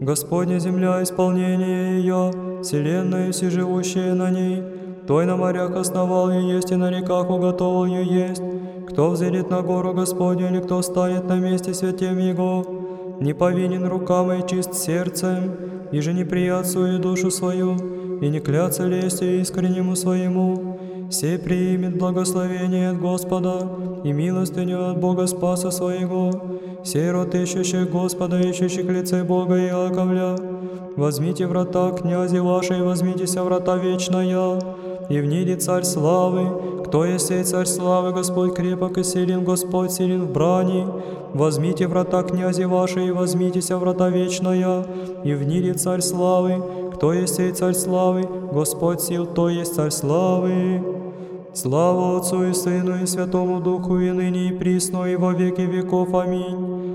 Господня земля, исполнение ее, вселенная и все живущие на ней. Кто и на морях основал ее есть, и на реках уготовал ее есть. Кто взойдет на гору Господню, или кто станет на месте святем Его? Не повинен рукам и чист сердцем, и же не приятствует душу свою, и не клятся лестью искреннему своему. Сей примет благословение от Господа и милостыню от Бога Спаса своего. Сей род ищущих Господа, ищущих лице Бога Иаковля. Возьмите врата, князи ваши, и возьмитеся врата вечная, и вниди царь славы. Кто есть сей царь славы? Господь крепок и силен, Господь силен в брани. Возьмите врата, князи ваши, и возьмитеся врата вечная, и вниди царь славы. Кто есть сей царь славы? Господь сил, то есть царь славы. Слава Отцу и Сыну и Святому Духу, и ныне и присно, и во веки веков. Аминь.